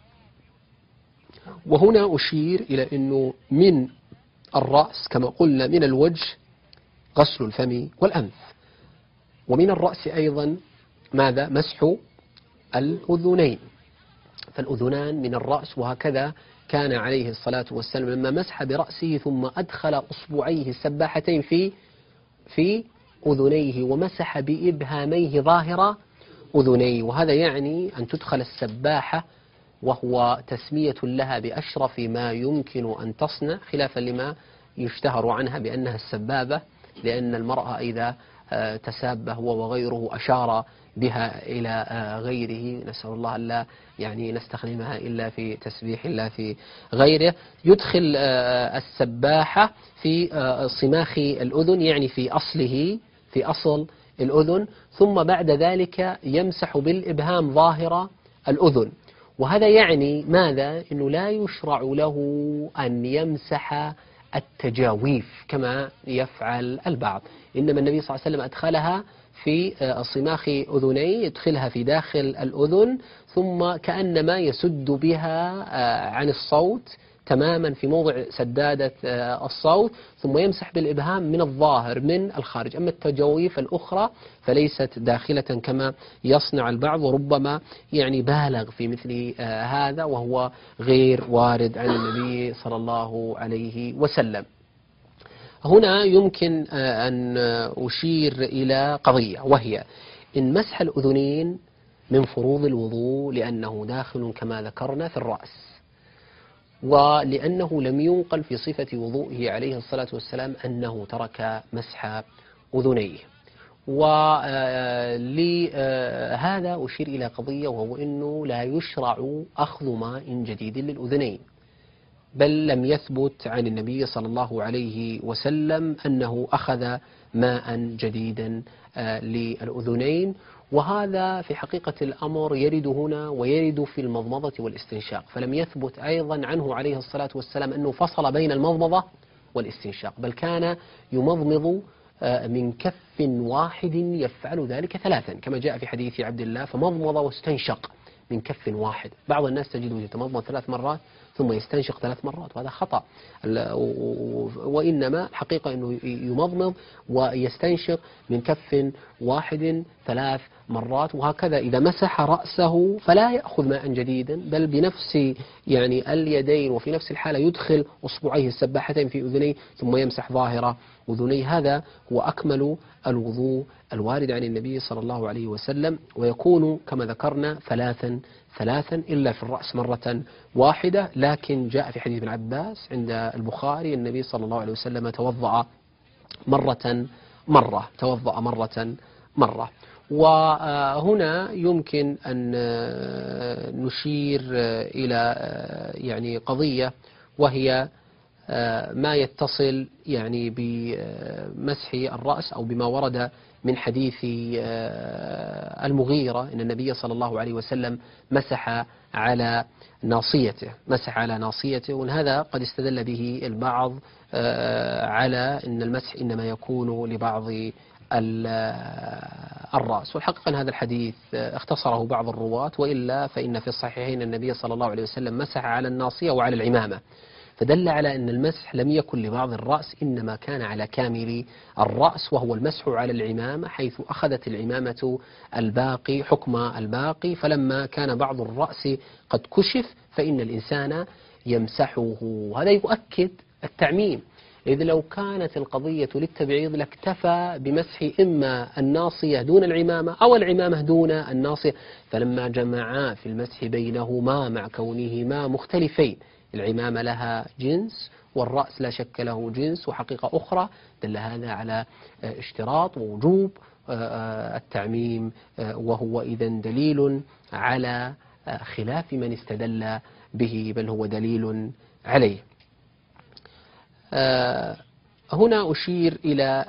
وهنا أشير إلى أنه من الرأس كما قلنا من الوجه غسل الفم والأنف، ومن الرأس أيضا ماذا؟ مسح الأذنين، فالأذنان من الرأس. وهكذا كان عليه الصلاة والسلام لما مسح برأسه ثم أدخل أصبعيه السباحتين في أذنيه ومسح بإبهاميه ظاهر أذنيه، وهذا يعني أن تدخل السباحة وهو تسمية لها بأشرف ما يمكن أن تصنع، خلافا لما يشتهر عنها بأنها السبابة، لأن المرأة إذا تساب هو وغيره أشار بها إلى غيره، نسأل الله ألا يعني نستخدمها إلا في تسبيح الله في غيره. يدخل السباحة في صماخ الأذن، يعني في أصله، في أصل الأذن، ثم بعد ذلك يمسح بالإبهام ظاهر الأذن. وهذا يعني ماذا؟ أنه لا يشرع له أن يمسح التجاويف كما يفعل البعض، إنما النبي صلى الله عليه وسلم أدخلها في صماخ أذنيه، يدخلها في داخل الأذن ثم كأنما يسد بها عن الصوت تماما في موضع سدادة الصوت، ثم يمسح بالإبهام من الظاهر من الخارج. أما التجويف الأخرى فليست داخلة كما يصنع البعض، وربما يعني بالغ في مثل هذا، وهو غير وارد عن النبي صلى الله عليه وسلم. هنا يمكن أن أشير إلى قضية، وهي إن مسح الأذنين من فروض الوضوء لأنه داخل كما ذكرنا في الرأس، ولأنه لم ينقل في صفة وضوئه عليه الصلاة والسلام أنه ترك مسح أذنيه. ولهذا أشير إلى قضية، وهو أنه لا يشرع أخذ ماء جديد للأذنين، بل لم يثبت عن النبي صلى الله عليه وسلم أنه أخذ ماء جديدا للأذنين. وهذا في حقيقة الأمر يرد هنا ويرد في المضمضة والاستنشاق، فلم يثبت أيضا عنه عليه الصلاة والسلام أنه فصل بين المضمضة والاستنشاق، بل كان يمضمض من كف واحد يفعل ذلك ثلاثا كما جاء في حديث عبد الله، فمضمض واستنشق من كف واحد. بعض الناس تجده يتمضمض 3 مرات ثم يستنشق 3 مرات، وهذا خطأ. وإنما الحقيقة أنه يمضمض ويستنشق من كف واحد 3 مرات، وهكذا إذا مسح رأسه فلا يأخذ ماء جديدا، بل بنفس يعني اليدين وفي نفس الحالة يدخل أصبعيه السباحتين في أذنيه ثم يمسح ظاهر أذنيه. هذا هو أكمل الوضوء الوارد عن النبي صلى الله عليه وسلم، ويكون كما ذكرنا ثلاثا إلا في الرأس مرة واحدة. لكن جاء في حديث ابن عباس عند البخاري النبي صلى الله عليه وسلم توضأ مرة. وهنا يمكن أن نشير إلى يعني قضية، وهي ما يتصل يعني بمسح الرأس أو بما ورد من حديث المغيرة أن النبي صلى الله عليه وسلم مسح على ناصيته، وأن هذا قد استدل به البعض على أن المسح إنما يكون لبعض الرأس. والحقيقة أن هذا الحديث اختصره بعض الرواة، وإلا فإن في الصحيحين النبي صلى الله عليه وسلم مسح على الناصية وعلى العمامة، فدل على أن المسح لم يكن لبعض الرأس، إنما كان على كامل الرأس، وهو المسح على العمامة، حيث أخذت العمامة الباقي حكم الباقي، فلما كان بعض الرأس قد كشف فإن الإنسان يمسحه. هذا يؤكد التعميم، إذ لو كانت القضية للتبعيض لاكتفى بمسح إما الناصية دون العمامة أو العمامة دون الناصية، فلما جمعا في المسح بينهما مع كونهما مختلفين، العمامة لها جنس والرأس لا شك له جنس وحقيقة أخرى، دل هذا على اشتراط ووجوب التعميم، وهو إذن دليل على خلاف من استدل به، بل هو دليل عليه. هنا أشير إلى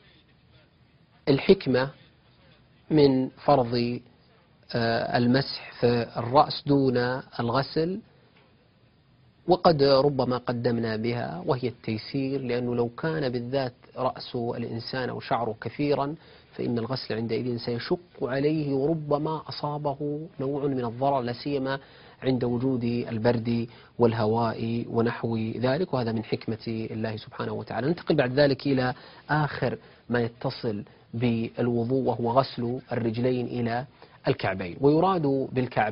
الحكمة من فرض المسح في الرأس دون الغسل، وقد ربما قدمنا بها، وهي التيسير، لأنه لو كان بالذات رأس الإنسان أو شعره كثيرا فإن الغسل عندئذ سيشق عليه، وربما أصابه نوع من الضرر، لا سيما عند وجود البرد والهواء ونحو ذلك، وهذا من حكمة الله سبحانه وتعالى. ننتقل بعد ذلك إلى آخر ما يتصل بالوضوء، وهو غسل الرجلين إلى الكعبين. ويراد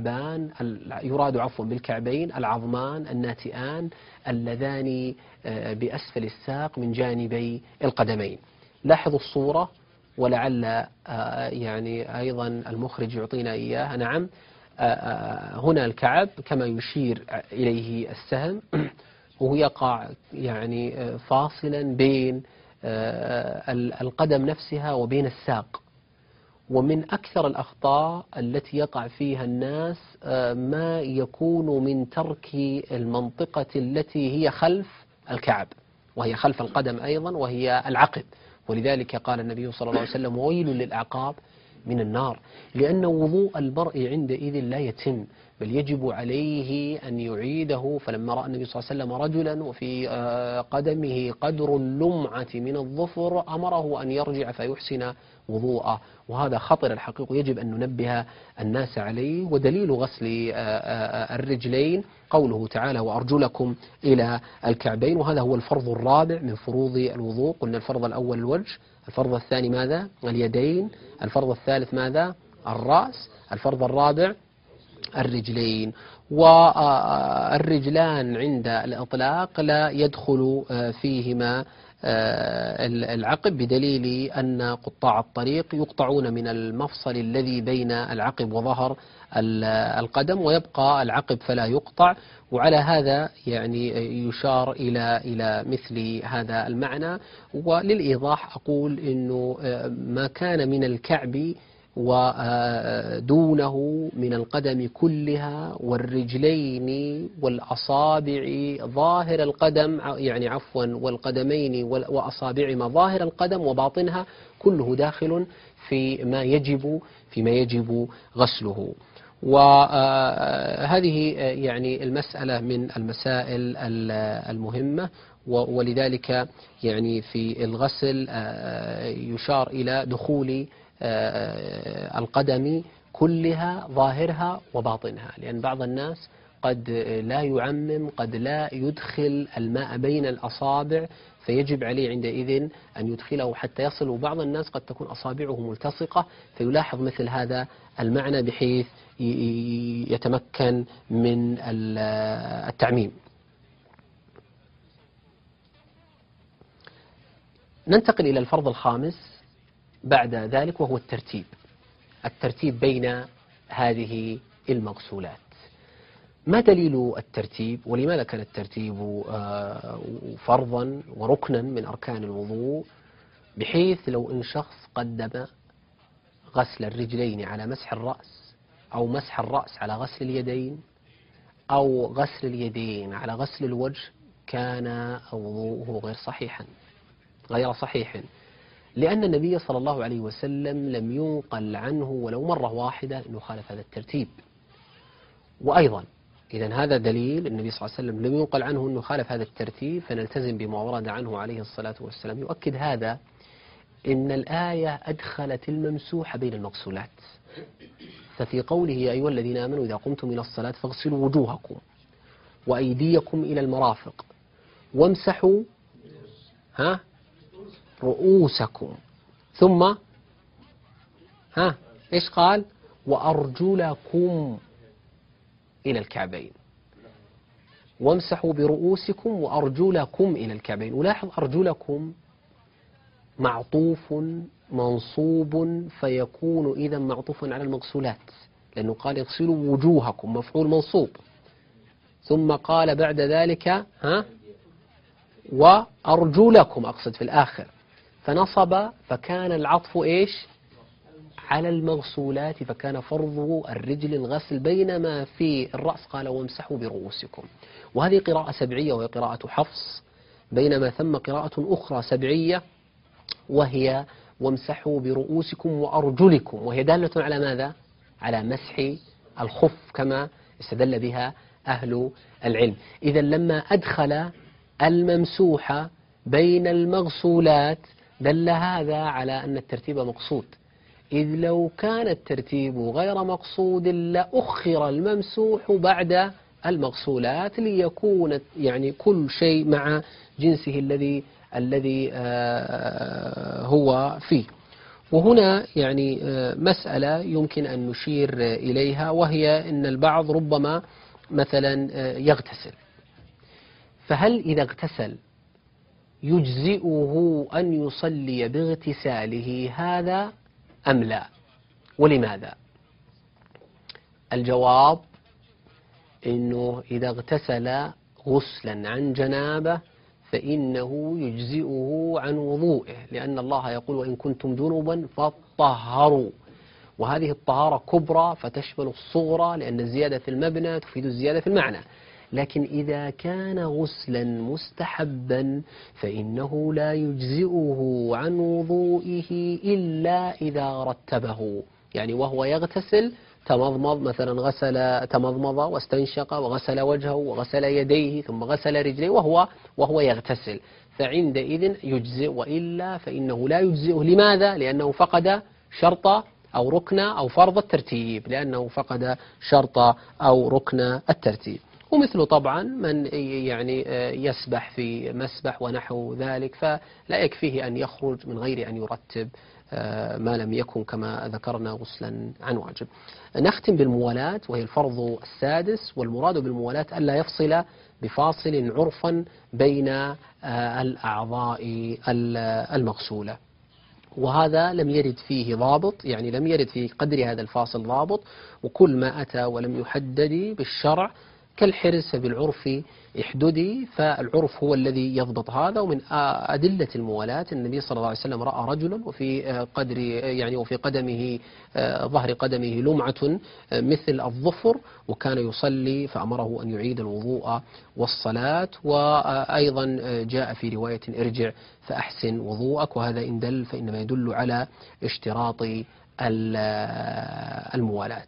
بالكعبين العظمان الناتئان اللذان بأسفل الساق من جانبي القدمين. لاحظوا الصورة، ولعل يعني أيضا المخرج يعطينا إياها. نعم، هنا الكعب كما يشير إليه السهم، وهو يقع يعني فاصلا بين القدم نفسها وبين الساق. ومن أكثر الأخطاء التي يقع فيها الناس ما يكون من ترك المنطقة التي هي خلف الكعب، وهي خلف القدم أيضا، وهي العقب. ولذلك قال النبي صلى الله عليه وسلم: ويل للأعقاب من النار، لأن وضوء المرء عندئذ لا يتم بل يجب عليه أن يعيده. فلما رأى النبي صلى الله عليه وسلم رجلا وفي قدمه قدر اللمعة من الظفر أمره أن يرجع فيحسن وضوءه، وهذا خطر الحقيقة يجب أن ننبه الناس عليه. ودليل غسل الرجلين قوله تعالى وأرجلكم إلى الكعبين، وهذا هو الفرض الرابع من فروض الوضوء. قلنا الفرض الأول الوجه، الفرض الثاني ماذا؟ اليدين، الفرض الثالث ماذا؟ الرأس، الفرض الرابع الرجلين. والرجلان عند الإطلاق لا يدخل فيهما العقب، بدليل أن قطاع الطريق يقطعون من المفصل الذي بين العقب وظهر القدم، ويبقى العقب فلا يقطع. وعلى هذا يعني يشار إلى مثل هذا المعنى. وللإيضاح أقول إنه ما كان من الكعب ودونه من القدم كلها والرجلين والأصابع ظاهر القدم، يعني عفوا والقدمين وأصابعهما ظاهر القدم وباطنها، كله داخل فيما يجب غسله. وهذه يعني المسألة من المسائل المهمة، ولذلك يعني في الغسل يشار إلى دخول القدم كلها ظاهرها وباطنها، لأن بعض الناس قد لا يعمم، قد لا يدخل الماء بين الأصابع، فيجب عليه عندئذ أن يدخله حتى يصل. وبعض الناس قد تكون أصابعه ملتصقة فيلاحظ مثل هذا المعنى بحيث يتمكن من التعميم. ننتقل إلى الفرض الخامس بعد ذلك، وهو الترتيب بين هذه المغسولات. ما دليل الترتيب، ولماذا كان الترتيب فرضا وركنا من أركان الوضوء، بحيث لو إن شخص قدم غسل الرجلين على مسح الرأس، أو مسح الرأس على غسل اليدين، أو غسل اليدين على غسل الوجه، كان وضوءه غير صحيح، لأن النبي صلى الله عليه وسلم لم ينقل عنه ولو مرة واحدة أنه خالف هذا الترتيب. وأيضا إذن هذا دليل النبي صلى الله عليه وسلم لم ينقل عنه أنه خالف هذا الترتيب، فنلتزم بما ورد عنه عليه الصلاة والسلام. يؤكد هذا إن الآية أدخلت الممسوح بين المغسولات، ففي قوله يا أيها الذين آمنوا إذا قمتم إلى الصلاة فاغسلوا وجوهكم وأيديكم إلى المرافق وامسحوا رؤوسكم، ثم إيش قال؟ وأرجلكم إلى الكعبين، وامسحوا برؤوسكم وأرجلكم إلى الكعبين. ولاحظ أرجلكم معطوف منصوب، فيكون إذا معطوفا على المغسولات، لأنه قال اغسلوا وجوهكم مفعول منصوب، ثم قال بعد ذلك وأرجلكم أقصد في الآخر، فنصب، فكان العطف إيش؟ على المغسولات، فكان فرض الرجل الغسل، بينما في الرأس قال وامسحوا برؤوسكم. وهذه قراءة سبعية وهي قراءة حفص، بينما ثم قراءة أخرى سبعية وهي وامسحوا برؤوسكم وأرجلكم، وهي دالة على ماذا؟ على مسح الخف كما استدل بها أهل العلم. إذا لما أدخل الممسوح بين المغسولات دل هذا على أن الترتيب مقصود، إذ لو كان الترتيب غير مقصود لأخر الممسوح بعد المغسولات ليكون يعني كل شيء مع جنسه الذي هو فيه. وهنا يعني مسألة يمكن أن نشير إليها، وهي أن البعض ربما مثلا يغتسل، فهل إذا اغتسل يجزئه أن يصلي باغتساله هذا أم لا؟ ولماذا؟ الجواب إنه إذا اغتسل غسلا عن جنابه فإنه يجزئه عن وضوئه، لأن الله يقول وإن كنتم جنبا فطهروا، وهذه الطهارة كبرى فتشمل الصغرى، لأن الزيادة في المبنى تفيد الزيادة في المعنى. لكن إذا كان غسلا مستحبا فإنه لا يجزئه عن وضوئه إلا إذا رتبه، يعني وهو يغتسل تمضمض مثلا، تمضمض واستنشق وغسل وجهه وغسل يديه ثم غسل رجليه وهو يغتسل، فعندئذ يجزئ، وإلا فإنه لا يجزئه. لماذا؟ لأنه فقد شرط أو ركن أو فرض الترتيب، لأنه فقد شرط أو ركن الترتيب. ومثل طبعا من يعني يسبح في مسبح ونحو ذلك، فلا يكفيه أن يخرج من غير أن يرتب ما لم يكن كما ذكرنا غسلا عن واجب. نختم بالموالاة، وهي الفرض السادس، والمراد بالموالاة ألا يفصل بفاصل عرفا بين الأعضاء المغسولة، وهذا لم يرد فيه ضابط، يعني لم يرد في قدر هذا الفاصل ضابط، وكل ما أتى ولم يحدد بالشرع كالحرز بالعرف احددي، فالعرف هو الذي يضبط هذا. ومن أدلة الموالاة النبي صلى الله عليه وسلم رأى رجلا وفي قدمه ظهر قدمه لمعة مثل الظفر، وكان يصلي فأمره أن يعيد الوضوء والصلاة. وأيضا جاء في رواية ارجع فأحسن وضوءك، وهذا إن دل فإنما يدل على اشتراط الموالاة.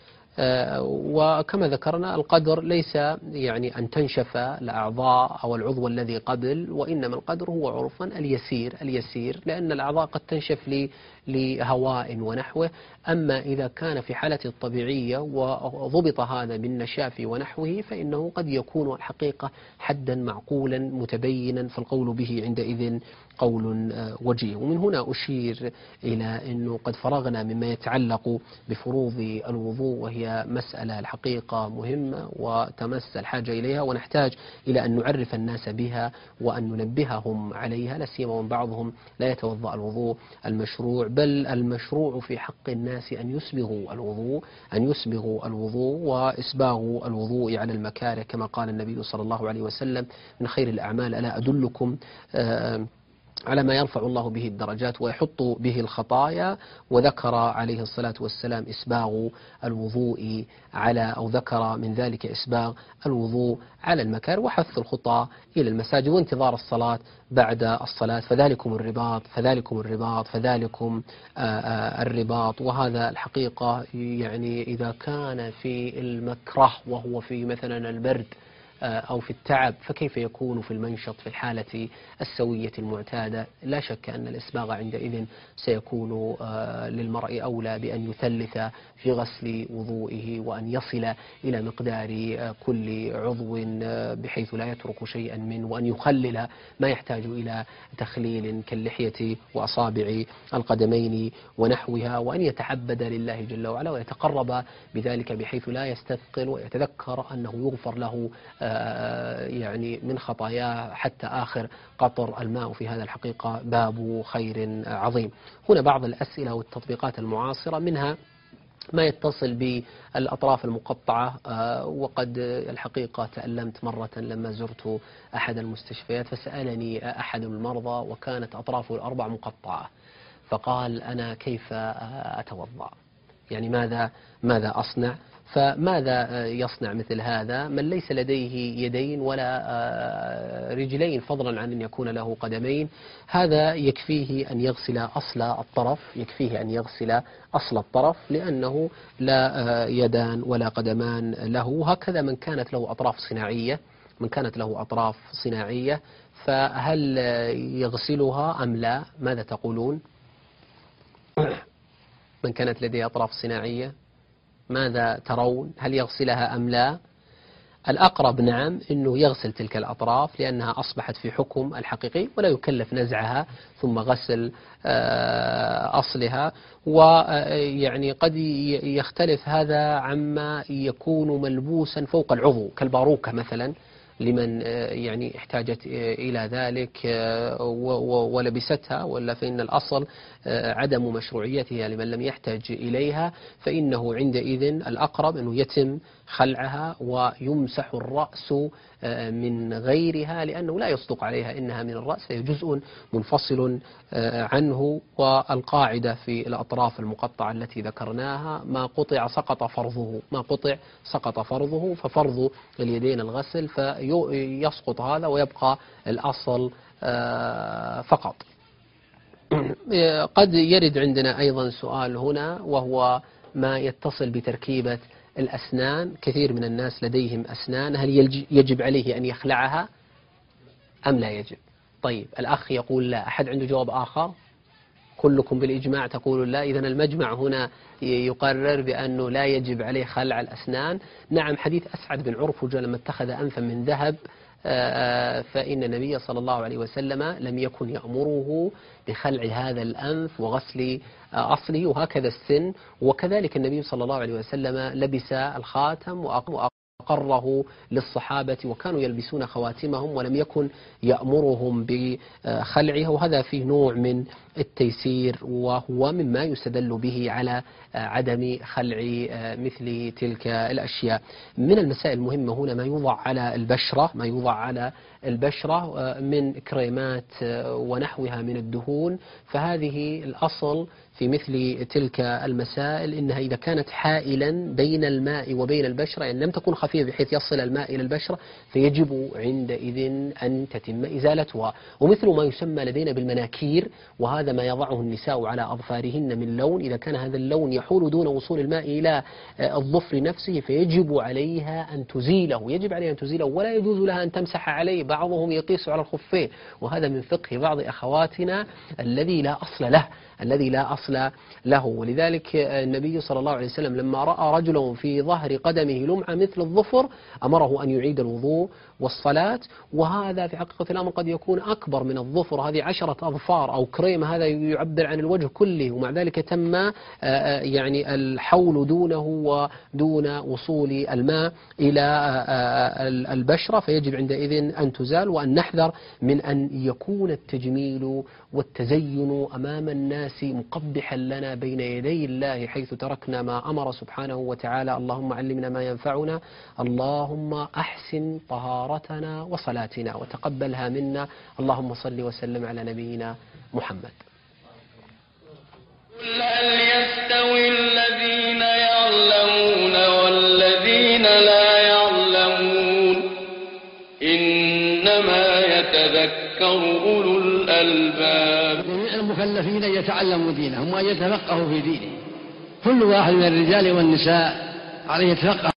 وكما ذكرنا القدر ليس يعني أن تنشف الأعضاء أو العضو الذي قبل، وإنما القدر هو عرفا اليسير، لأن الأعضاء قد تنشف لهواء ونحوه. أما إذا كان في حالة الطبيعية وضبط هذا بالنشاف ونحوه فإنه قد يكون الحقيقة حدا معقولا متبينا، فالقول به عندئذ قول وجيه. ومن هنا أشير إلى أنه قد فرغنا مما يتعلق بفروض الوضوء، وهي مسألة الحقيقة مهمة وتمس الحاجة إليها، ونحتاج إلى أن نعرف الناس بها وأن ننبههم عليها، لا سيما ومن بعضهم لا يتوضأ الوضوء المشروع، بل المشروع في حق الناس أن يسبغوا الوضوء وإسباغ الوضوء على المكاره، كما قال النبي صلى الله عليه وسلم: من خير الأعمال ألا أدلكم على ما يرفع الله به الدرجات ويحط به الخطايا. وذكر عليه الصلاة والسلام إسباغ الوضوء أو ذكر من ذلك إسباغ الوضوء على المكاره، وحث الخطى إلى المساجد وانتظار الصلاة بعد الصلاة، فذلكم الرباط. وهذا الحقيقة يعني إذا كان في المكره وهو في مثلا البرد أو في التعب، فكيف يكون في المنشط في الحالة السوية المعتادة؟ لا شك أن الإسباغ عندئذ سيكون للمرء أولى بأن يثلث في غسل وضوئه، وأن يصل إلى مقدار كل عضو بحيث لا يترك شيئا منه، وأن يخلل ما يحتاج إلى تخليل كاللحية وأصابع القدمين ونحوها، وأن يتعبد لله جل وعلا ويتقرب بذلك بحيث لا يستثقل، ويتذكر أنه يغفر له يعني من خطاياه حتى آخر قطر الماء. في هذا الحقيقة باب خير عظيم. هنا بعض الأسئلة والتطبيقات المعاصرة، منها ما يتصل بالأطراف المقطعة، وقد الحقيقة تألمت مرة لما زرت أحد المستشفيات، فسألني أحد المرضى وكانت أطرافه الأربع مقطعة، فقال: أنا كيف أتوضأ؟ يعني ماذا أصنع؟ فماذا يصنع مثل هذا من ليس لديه يدين ولا رجلين، فضلا عن أن يكون له قدمين؟ هذا يكفيه أن يغسل أصل الطرف، لأنه لا يدان ولا قدمان له. هكذا من كانت له أطراف صناعية، فهل يغسلها أم لا؟ ماذا تقولون؟ من كانت لديه أطراف صناعية ماذا ترون؟ هل يغسلها أم لا؟ الأقرب نعم أنه يغسل تلك الأطراف، لأنها أصبحت في حكم الحقيقي، ولا يكلف نزعها ثم غسل أصلها. ويعني قد يختلف هذا عما يكون ملبوسا فوق العضو كالباروكة مثلا، لمن يعني احتاجت إلى ذلك ولبستها، ولا فإن الأصل عدم مشروعيتها لمن لم يحتاج إليها، فإنه عندئذ الأقرب أنه يتم خلعها ويمسح الرأس من غيرها، لأنه لا يصدق عليها إنها من الرأس، فهي جزء منفصل عنه. والقاعدة في الأطراف المقطعة التي ذكرناها: ما قطع سقط فرضه، ففرض اليدين الغسل، فيسقط هذا ويبقى الأصل فقط. قد يرد عندنا أيضا سؤال هنا، وهو ما يتصل بتركيبة الأسنان. كثير من الناس لديهم أسنان، هل يجب عليه أن يخلعها أم لا يجب؟ طيب الأخ يقول لا. أحد عنده جواب آخر؟ كلكم بالإجماع تقول لا. إذن المجمع هنا يقرر بأنه لا يجب عليه خلع الأسنان. نعم، حديث أسعد بن عرفجة لما اتخذ أنفا من ذهب فإن النبي صلى الله عليه وسلم لم يكن يأمره بخلع هذا الأنف وغسل أصله، وهكذا السن. وكذلك النبي صلى الله عليه وسلم لبس الخاتم وأقره للصحابة وكانوا يلبسون خواتمهم ولم يكن يأمرهم بخلعها، وهذا فيه نوع من التيسير وهو مما يستدل به على عدم خلع مثل تلك الأشياء. من المسائل المهمة هنا ما يوضع على البشرة من كريمات ونحوها من الدهون، فهذه الأصل في مثل تلك المسائل إنها إذا كانت حائلا بين الماء وبين البشرة، يعني لم تكن خفيفة بحيث يصل الماء إلى البشرة، فيجب عندئذ أن تتم إزالتها. ومثل ما يسمى لدينا بالمناكير، وهذا ما يضعه النساء على أظفارهن من لون، إذا كان هذا اللون يحول دون وصول الماء إلى الظفر نفسه فيجب عليها أن تزيله، ولا يجوز لها أن تمسح عليه. بعضهم يقيس على الخفين، وهذا من فقه بعض أخواتنا الذي لا أصل له. ولذلك النبي صلى الله عليه وسلم لما رأى رجلا في ظهر قدمه لمعة مثل الظفر أمره أن يعيد الوضوء والصلاة، وهذا في حقيقة الأمر قد يكون أكبر من الظفر، هذه 10 أظفار أو كريم، هذا يعبر عن الوجه كله، ومع ذلك تم يعني الحول دونه ودون وصول الماء إلى البشرة، فيجب عندئذ أن تزال، وأن نحذر من أن يكون التجميل والتزين أمام الناس مقبحا لنا بين يدي الله، حيث تركنا ما أمر سبحانه وتعالى. اللهم علمنا ما ينفعنا، اللهم أحسن طهارتنا وصلاتنا وتقبلها منا، اللهم صل وسلم على نبينا محمد. قل هل يستوي الذين يعلمون والذين لا يعلمون إنما يتذكر أولو الألباب. جميع المكلفين يتعلموا دينهم وأن يتفقهوا في دينهم. كل واحد من الرجال والنساء عليه يتفقه